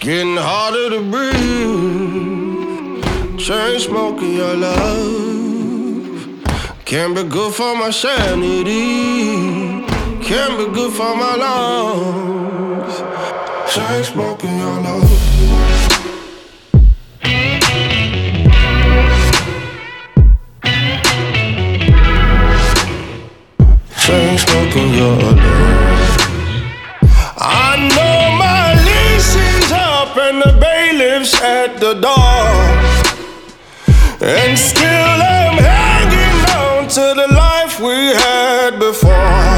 Getting harder to breathe. Chain smoking your love. Can't be good for my sanity. Can't be good for my lungs. Chain smoking your love. Chain smoking your love. I know my lease is up and the bailiff's at the door, and still I'm hanging on to the life we had before.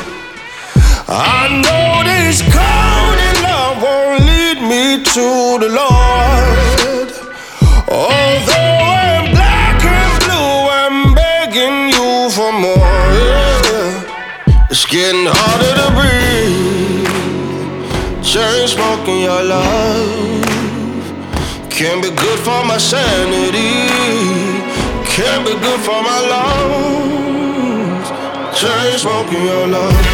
I know this cold in love won't lead me to the Lord. Although I'm black and blue, I'm begging you for more. Yeah. It's getting harder to breathe. Chain smoking your love. Can't be good for my sanity. Can't be good for my lungs. Chain smoking your love.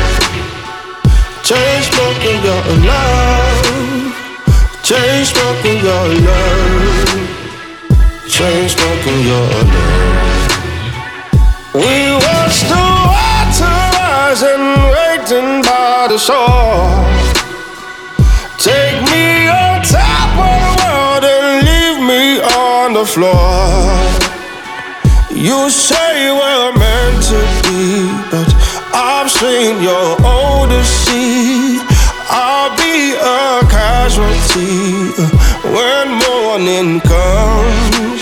Chain smoking your love. Chain smoking your love. Chain smoking your love. We watched the water rise and waiting by the shore. Take me on top of the world and leave me on the floor. You say we're meant to be, but I've seen your Odyssey. I'll be a casualty when morning comes.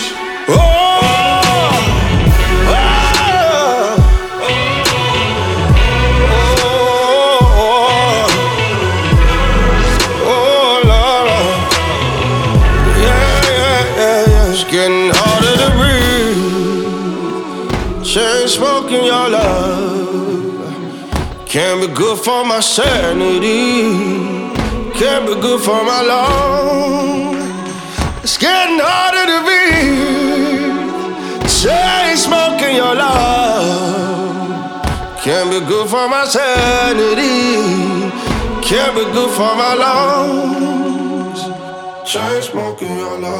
Getting harder to breathe. Chain smoking your love. Can't be good for my sanity. Can't be good for my lungs. It's getting harder to breathe. Chain smoking your love. Can't be good for my sanity. Can't be good for my lungs. Chain smoking your love.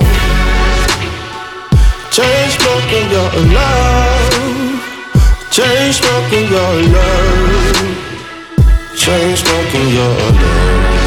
Chain smoking your love. Chain smoking your love. Chain smoking your love.